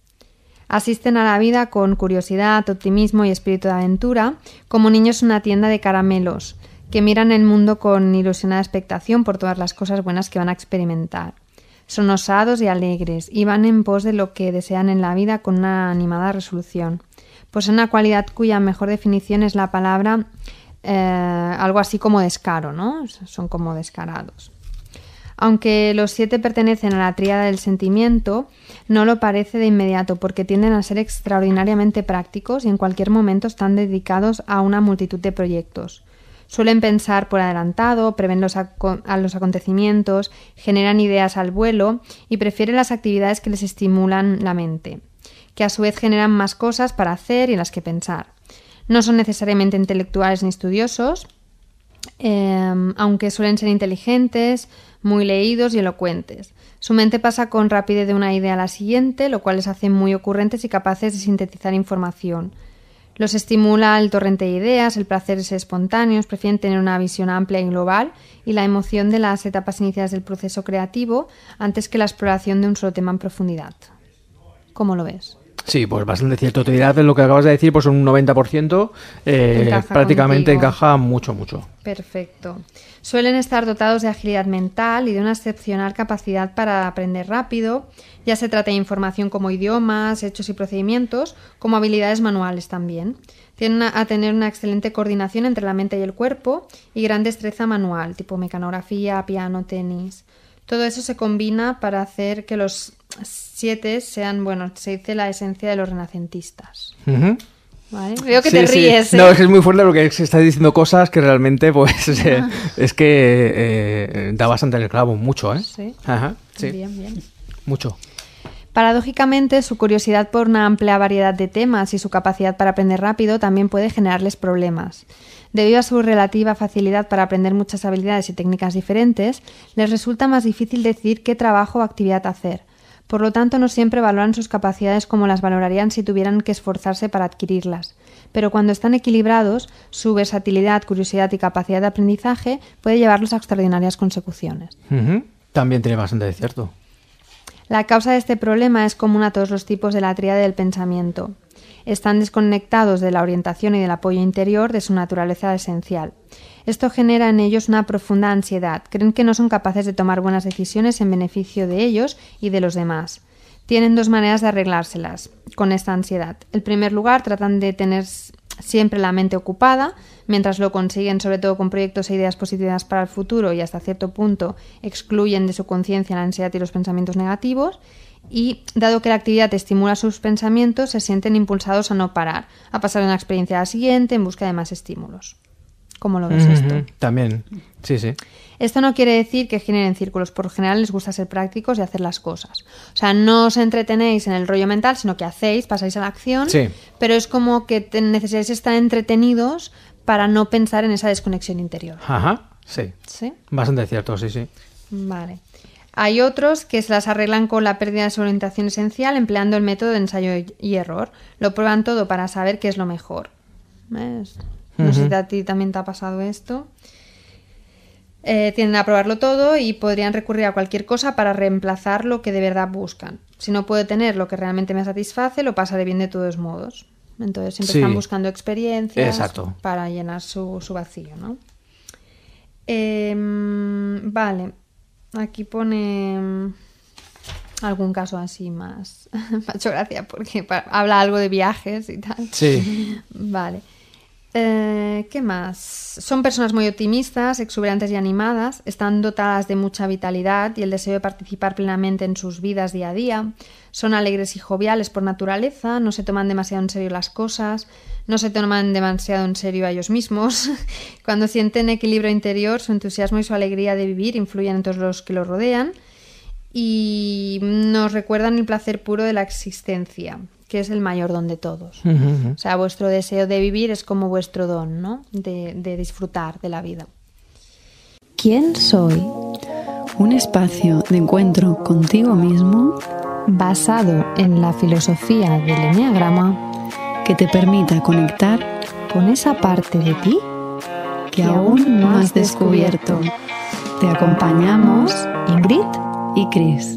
Asisten a la vida con curiosidad, optimismo y espíritu de aventura, como niños en una tienda de caramelos, que miran el mundo con ilusionada expectación por todas las cosas buenas que van a experimentar. Son osados y alegres y van en pos de lo que desean en la vida con una animada resolución. Poseen una cualidad cuya mejor definición es la palabra eh, algo así como descaro, ¿no? Son como descarados. Aunque los siete pertenecen a la tríada del sentimiento, no lo parece de inmediato porque tienden a ser extraordinariamente prácticos y en cualquier momento están dedicados a una multitud de proyectos. Suelen pensar por adelantado, prevén los, aco- a los acontecimientos, generan ideas al vuelo y prefieren las actividades que les estimulan la mente, que a su vez generan más cosas para hacer y en las que pensar. No son necesariamente intelectuales ni estudiosos, eh, aunque suelen ser inteligentes, muy leídos y elocuentes. Su mente pasa con rapidez de una idea a la siguiente, lo cual les hace muy ocurrentes y capaces de sintetizar información. Los estimula el torrente de ideas, el placer es espontáneos, prefieren tener una visión amplia y global y la emoción de las etapas iniciales del proceso creativo antes que la exploración de un solo tema en profundidad. ¿Cómo lo ves? Sí, pues bastante cierto. Te dirás de lo que acabas de decir, pues un noventa por ciento eh, Encaja prácticamente contigo. encaja mucho, mucho. Perfecto. Suelen estar dotados de agilidad mental y de una excepcional capacidad para aprender rápido, ya se trata de información como idiomas, hechos y procedimientos, como habilidades manuales también. Tienen a, a tener una excelente coordinación entre la mente y el cuerpo y gran destreza manual, tipo mecanografía, piano, tenis. Todo eso se combina para hacer que los siete sean, bueno, se dice la esencia de los renacentistas. Uh-huh. ¿Vale? Veo que Sí, te sí. ríes, ¿eh? No, es que es muy fuerte porque se está diciendo cosas que realmente, pues, eh, es que eh, da bastante el clavo, mucho, ¿eh? Sí. Ajá, sí. Bien, bien. Mucho. Paradójicamente, su curiosidad por una amplia variedad de temas y su capacidad para aprender rápido también puede generarles problemas. Debido a su relativa facilidad para aprender muchas habilidades y técnicas diferentes, les resulta más difícil decidir qué trabajo o actividad hacer. Por lo tanto, no siempre valoran sus capacidades como las valorarían si tuvieran que esforzarse para adquirirlas. Pero cuando están equilibrados, su versatilidad, curiosidad y capacidad de aprendizaje puede llevarlos a extraordinarias consecuciones. Uh-huh. También tiene bastante de cierto. La causa de este problema es común a todos los tipos de la tríada del pensamiento. Están desconectados de la orientación y del apoyo interior de su naturaleza esencial. Esto genera en ellos una profunda ansiedad. Creen que no son capaces de tomar buenas decisiones en beneficio de ellos y de los demás. Tienen dos maneras de arreglárselas con esta ansiedad. En primer lugar, tratan de tener siempre la mente ocupada, mientras lo consiguen sobre todo con proyectos e ideas positivas para el futuro y hasta cierto punto excluyen de su conciencia la ansiedad y los pensamientos negativos. Y, dado que la actividad estimula sus pensamientos, se sienten impulsados a no parar, a pasar de una experiencia a la siguiente en busca de más estímulos. ¿Cómo lo ves Uh-huh. esto? También, sí, sí. Esto no quiere decir que generen círculos, por lo general les gusta ser prácticos y hacer las cosas. O sea, no os entretenéis en el rollo mental, sino que hacéis, pasáis a la acción, Sí. pero es como que te necesitáis estar entretenidos para no pensar en esa desconexión interior. Ajá, sí. ¿Sí? Bastante cierto, sí, sí. Vale. Hay otros que se las arreglan con la pérdida de su orientación esencial empleando el método de ensayo y error. Lo prueban todo para saber qué es lo mejor. ¿Ves? No sé si a ti también te ha pasado esto. Eh, tienden a probarlo todo y podrían recurrir a cualquier cosa para reemplazar lo que de verdad buscan. Si no puedo tener lo que realmente me satisface, lo pasaré bien de todos modos. Entonces siempre Sí. están buscando experiencias Exacto. para llenar su, su vacío, ¿no? Eh, vale. Aquí pone mm, algún caso así más. Me ha hecho gracia porque pa- habla algo de viajes y tal. Sí. Vale. Eh, ¿Qué más? Son personas muy optimistas, exuberantes y animadas. Están dotadas de mucha vitalidad y el deseo de participar plenamente en sus vidas día a día. Son alegres y joviales por naturaleza. No se toman demasiado en serio las cosas. No se toman demasiado en serio a ellos mismos. Cuando sienten equilibrio interior, su entusiasmo y su alegría de vivir influyen en todos los que los rodean y nos recuerdan el placer puro de la existencia. que es el mayor don de todos. Ujú, ujú. O sea, vuestro deseo de vivir es como vuestro don, ¿no? De, de disfrutar de la vida. ¿Quién soy? Un espacio de encuentro contigo mismo Basado en la filosofía del eneagrama, que te permita conectar con esa parte de ti que aún no has descubierto. Te acompañamos Ingrid y Chris.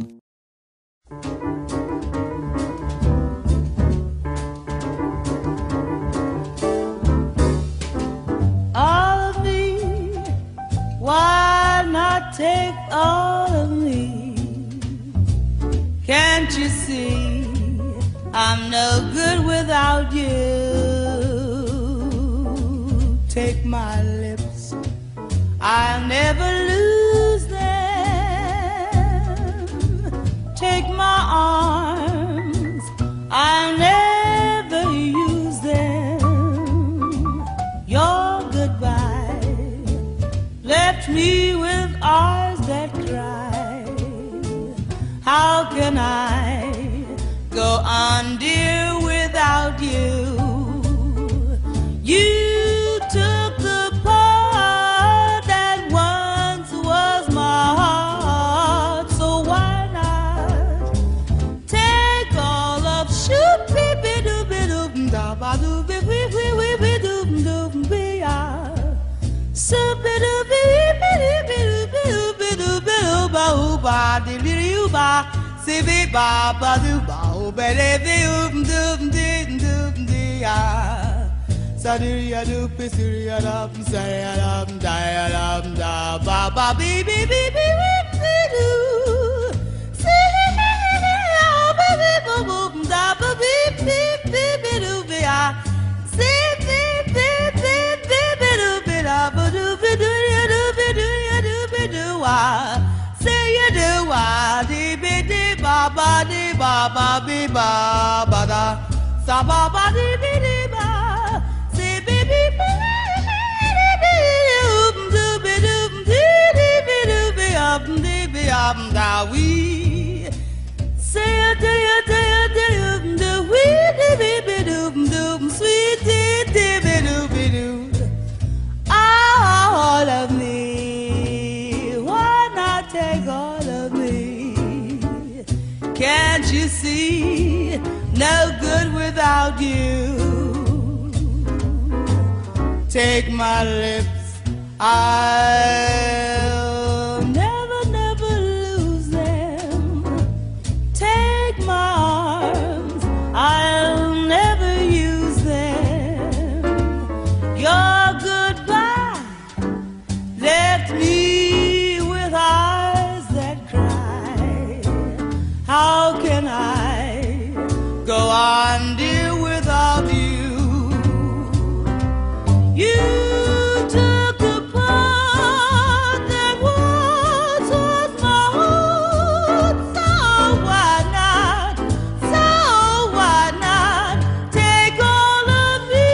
All of me, why not take all of me? Can't you see I'm no good without you? Take my lips, I'll never lose them. Take my arms, I'll never use them. Your goodbye left me with eyes that cry. How can I go on, dear, without you? You took the part that once was my heart, so why not take all of shoot be be do be do da ba do be be be be be do do be ya so be do be be be be do be do be do ba u ba di di u ba si be ba ba do ba u be de be u do do do do ya. Saduya do pisuya dum saya dum daya dum da ba ba bi bi bi bi bi do say ba bi bo bo da ba bi bi bi bi do bi ya say bi bi bi bi bi do bi da ba do bi do ya do bi do ya do bi do wa say ya do wa di bi di ba ba di ba ba bi ba ba da sa ba ba di bi di ba. We say a day a day a day um the we be be doom doom sweet dee be doo be doo all of me, why not take all of me? Can't you see no good without you? Take my lips, I'll never, never lose them. Take my arms, I'll never use them. Your goodbye left me with eyes that cry. How can I go on, dear, without you? You took the part that once was my own, so why not, so why not take all of me?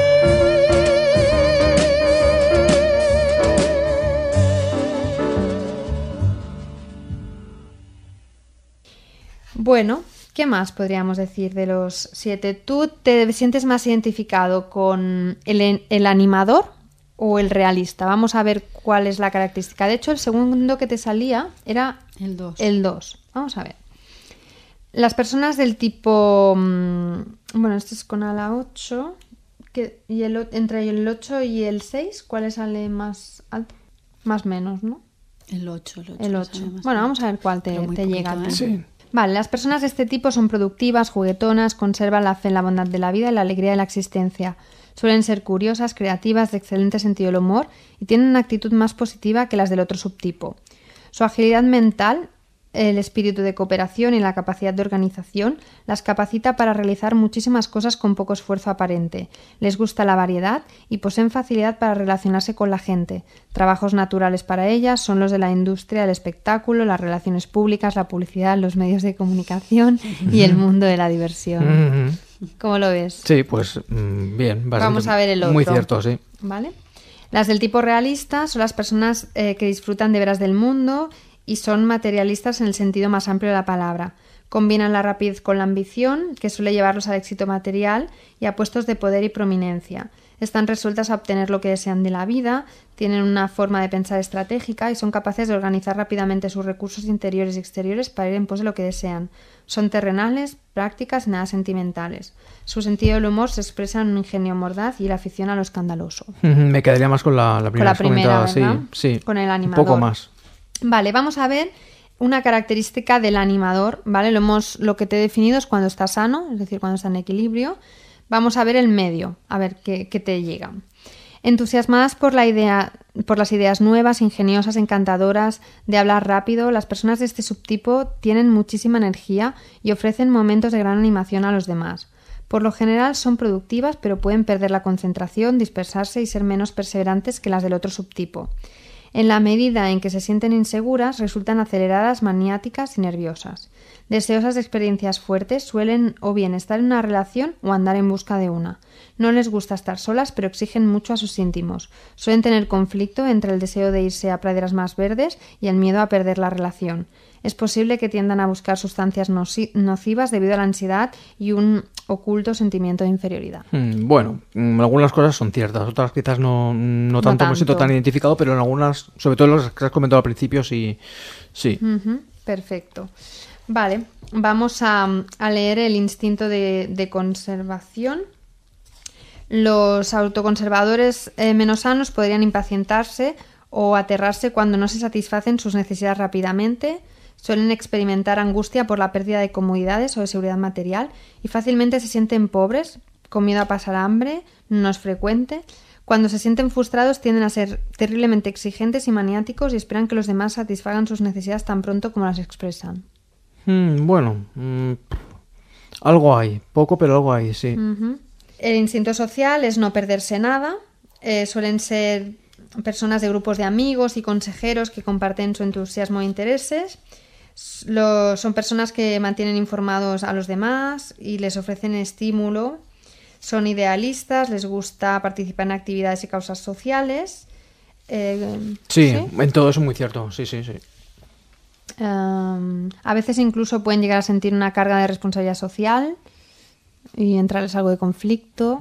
Bueno, ¿qué más podríamos decir de los siete? ¿Tú te sientes más identificado con el, el animador o el realista? Vamos a ver cuál es la característica. De hecho, el segundo que te salía era El dos. el dos. Vamos a ver. Las personas del tipo... mm, Bueno, esto es con ala ocho. Que, y el, o- entre el ocho y el seis, ¿cuál sale más alto? Más menos, ¿no? El ocho, el ocho. El me ocho. sale más Bueno, bien. vamos a ver cuál te, Pero muy te poquito, llega. a ti. ¿eh? Sí. Vale, las personas de este tipo son productivas, juguetonas, conservan la fe en la bondad de la vida y la alegría de la existencia. Suelen ser curiosas, creativas, de excelente sentido del humor y tienen una actitud más positiva que las del otro subtipo. Su agilidad mental, el espíritu de cooperación y la capacidad de organización las capacita para realizar muchísimas cosas con poco esfuerzo aparente. Les gusta la variedad y poseen facilidad para relacionarse con la gente. Trabajos naturales para ellas son los de la industria del espectáculo, las relaciones públicas, la publicidad, los medios de comunicación y el mundo de la diversión. Ujú. ¿Cómo lo ves? Sí, pues mm, bien. bastante- Vamos a ver el otro. Muy cierto, sí. ¿Vale? Las del tipo realista son las personas eh, que disfrutan de veras del mundo y son materialistas en el sentido más amplio de la palabra. Combinan la rapidez con la ambición, que suele llevarlos al éxito material y a puestos de poder y prominencia. Están resueltas a obtener lo que desean de la vida, tienen una forma de pensar estratégica y son capaces de organizar rápidamente sus recursos interiores y exteriores para ir en pos de lo que desean. Son terrenales, prácticas y nada sentimentales. Su sentido del humor se expresa en un ingenio mordaz y la afición a lo escandaloso. Me quedaría más con la, la primera. Con la primera, ¿verdad? Sí, sí. Con el animador. Un poco más. Vale, vamos a ver una característica del animador, ¿vale? Lo, hemos, lo que te he definido es cuando está sano, es decir, cuando está en equilibrio. Vamos a ver el medio, a ver qué, qué te llega. Entusiasmadas por la idea, por las ideas nuevas, ingeniosas, encantadoras, de hablar rápido, las personas de este subtipo tienen muchísima energía y ofrecen momentos de gran animación a los demás. Por lo general son productivas, pero pueden perder la concentración, dispersarse y ser menos perseverantes que las del otro subtipo. En la medida en que se sienten inseguras, resultan aceleradas, maniáticas y nerviosas. Deseosas de experiencias fuertes, suelen o bien estar en una relación o andar en busca de una. No les gusta estar solas, pero exigen mucho a sus íntimos. Suelen tener conflicto entre el deseo de irse a praderas más verdes y el miedo a perder la relación. Es posible que tiendan a buscar sustancias nocivas debido a la ansiedad y un oculto sentimiento de inferioridad. Mm, bueno, mm, algunas cosas son ciertas, otras quizás no, no tanto, No me siento tanto. tan identificado, pero en algunas, sobre todo las que has comentado al principio, sí. sí. Ujú, perfecto. Vale, vamos a, a leer el instinto de, de conservación. Los autoconservadores eh, menos sanos podrían impacientarse o aterrarse cuando no se satisfacen sus necesidades rápidamente. Suelen experimentar angustia por la pérdida de comodidades o de seguridad material y fácilmente se sienten pobres, con miedo a pasar hambre, no es frecuente. Cuando se sienten frustrados tienden a ser terriblemente exigentes y maniáticos y esperan que los demás satisfagan sus necesidades tan pronto como las expresan. Mm, bueno, mm, algo hay, poco pero algo hay, sí. Ujú. El instinto social es no perderse nada. Eh, suelen ser personas de grupos de amigos y consejeros que comparten su entusiasmo e intereses. Lo- son personas que mantienen informados a los demás y les ofrecen estímulo. Son idealistas, les gusta participar en actividades y causas sociales. Eh, Sí, en todo eso muy cierto, sí, sí, sí. Um, a veces incluso pueden llegar a sentir una carga de responsabilidad social y entrarles algo de conflicto.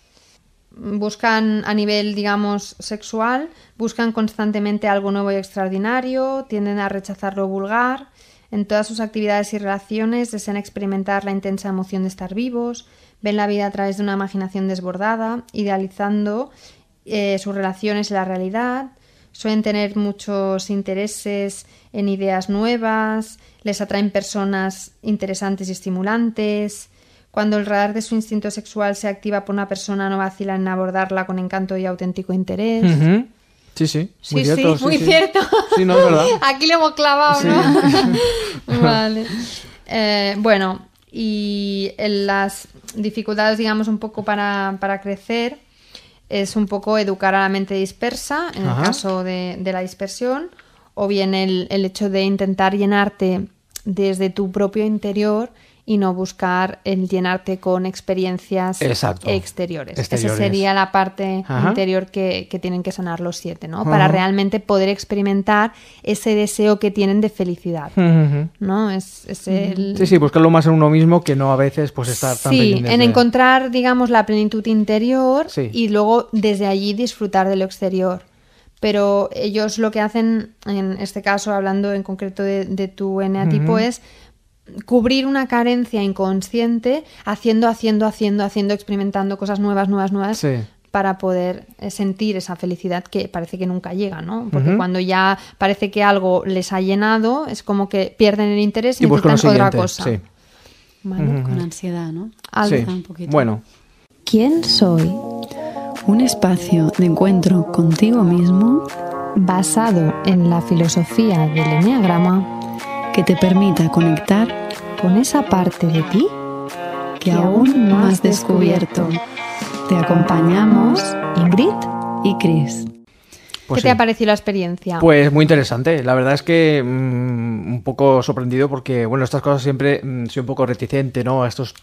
Mm. Buscan a nivel, digamos, sexual, buscan constantemente algo nuevo y extraordinario, tienden a rechazar lo vulgar. En todas sus actividades y relaciones desean experimentar la intensa emoción de estar vivos, ven la vida a través de una imaginación desbordada, idealizando eh, sus relaciones y la realidad. Suelen tener muchos intereses en ideas nuevas, les atraen personas interesantes y estimulantes. Cuando el radar de su instinto sexual se activa por una persona, no vacilan en abordarla con encanto y auténtico interés. Ujú. Sí, sí, muy Sí, cierto. sí, muy cierto. Sí, no, es verdad. Aquí lo hemos clavado, Sí. ¿no? Vale. Eh, bueno, y en las dificultades, digamos, un poco para, para crecer, es un poco educar a la mente dispersa, en Ajá. el caso de, de la dispersión, o bien el, el hecho de intentar llenarte desde tu propio interior y no buscar el llenarte con experiencias Exacto. exteriores. Exteriores. Esa sería la parte Ajá. interior que, que tienen que sanar los siete, ¿no? Para Ajá. realmente poder experimentar ese deseo que tienen de felicidad, Ujú. ¿no? Es, es el... Sí, sí, buscarlo más en uno mismo que no a veces pues estar tan Sí, pendientes en de- encontrar, digamos, la plenitud interior Sí. y luego desde allí disfrutar de lo exterior. Pero ellos lo que hacen, en este caso, hablando en concreto de, de tu eneatipo, Ujú. es cubrir una carencia inconsciente haciendo, haciendo, haciendo, haciendo, experimentando cosas nuevas, nuevas, nuevas. Sí. Para poder eh, sentir esa felicidad que parece que nunca llega, ¿no? Porque Ujú. cuando ya parece que algo les ha llenado, es como que pierden el interés y, Y buscan lo necesitan otra siguiente, cosa. sí. ¿Vale? Ujú. Con ansiedad, ¿no? Algo. Sí. un poquito. Bueno, ¿Quién soy? Un espacio de encuentro contigo mismo Basado en la filosofía del eneagrama, que te permita conectar con esa parte de ti que aún no has descubierto. Te acompañamos Ingrid. y Chris. pues ¿Qué te sí. ha parecido la experiencia? Pues muy interesante. La verdad es que mm, un poco sorprendido porque, bueno, estas cosas siempre mm, soy un poco reticente, ¿no? A estos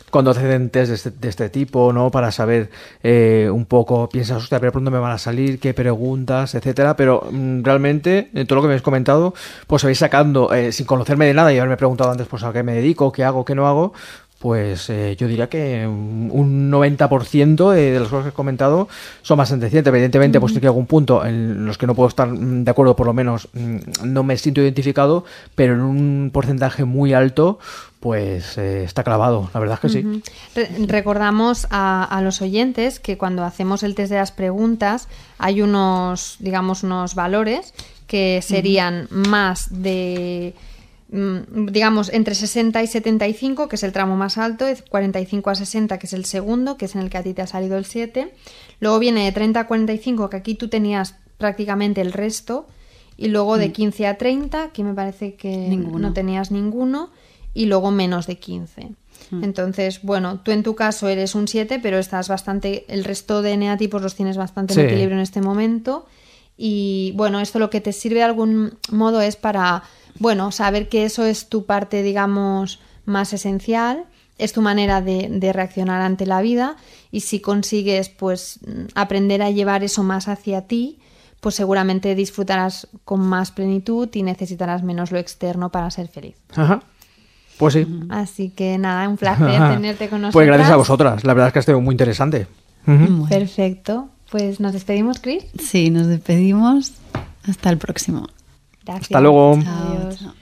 cuando hacen test de este, de este tipo, ¿no? Para saber eh, un poco, piensas, hostia, pero pronto me van a salir, qué preguntas, etcétera. Pero mm, realmente, en todo lo que me habéis comentado, pues vais sacando, eh, sin conocerme de nada y haberme preguntado antes, pues a qué me dedico, qué hago, qué no hago. Pues eh, yo diría que un noventa por ciento de, de las cosas que he comentado son bastante ciertas. Evidentemente, uh-huh. pues hay algún punto en los que no puedo estar de acuerdo, por lo menos no me siento identificado, pero en un porcentaje muy alto, pues eh, está clavado. La verdad es que sí. Uh-huh. Re- recordamos a, a los oyentes que cuando hacemos el test de las preguntas hay unos, digamos, unos valores que serían uh-huh. más de... digamos entre sesenta y setenta y cinco, que es el tramo más alto, de cuarenta y cinco a sesenta, que es el segundo, que es en el que a ti te ha salido el siete. Luego viene de treinta a cuarenta y cinco, que aquí tú tenías prácticamente el resto, y luego de quince a treinta, que me parece que ninguno. No tenías ninguno, y luego menos de quince. Mm. Entonces, bueno, tú en tu caso eres un siete, pero estás bastante, el resto de eneatipos los tienes bastante sí. en equilibrio en este momento. Y bueno, esto lo que te sirve de algún modo es para, bueno, saber que eso es tu parte, digamos, más esencial, es tu manera de, de reaccionar ante la vida, y si consigues, pues, aprender a llevar eso más hacia ti, pues seguramente disfrutarás con más plenitud y necesitarás menos lo externo para ser feliz. Ajá. Pues sí. Así que nada, un placer tenerte con nosotros. Pues gracias a vosotras, la verdad es que ha sido muy interesante. Uh-huh. Perfecto. Pues nos despedimos, Cris. Sí, nos despedimos. Hasta el próximo. Gracias. Hasta luego. Chao, Adiós. chao.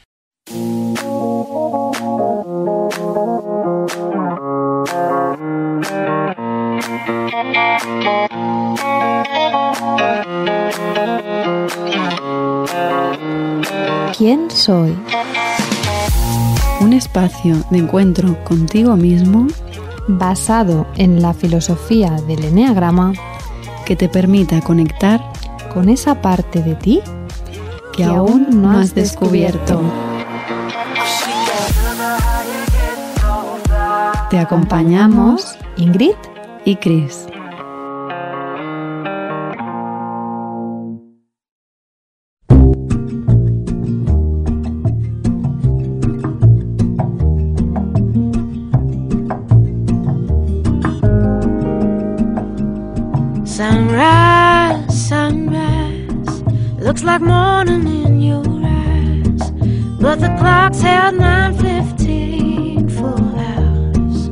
¿Quién soy? Un espacio de encuentro contigo mismo basado en la filosofía del eneagrama que te permita conectar con esa parte de ti que aún no has descubierto. Te acompañamos Ingrid y Cris. Sunrise, sunrise, looks like morning in your eyes, but the clock's held nine fifteen full hours.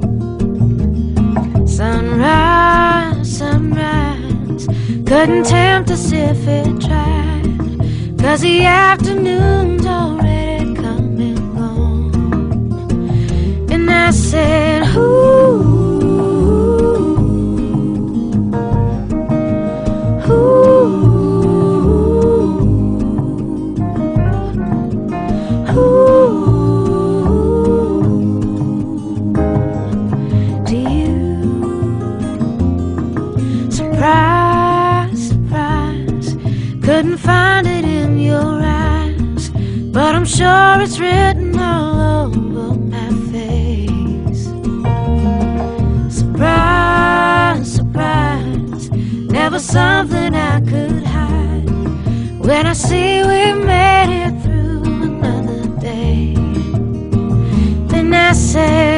Sunrise, sunrise, couldn't tempt us if it tried, 'cause the afternoon's already come and gone. And I said, ooh, couldn't find it in your eyes, but I'm sure it's written all over my face. Surprise, surprise, never something I could hide. When I see we made it through another day, then I say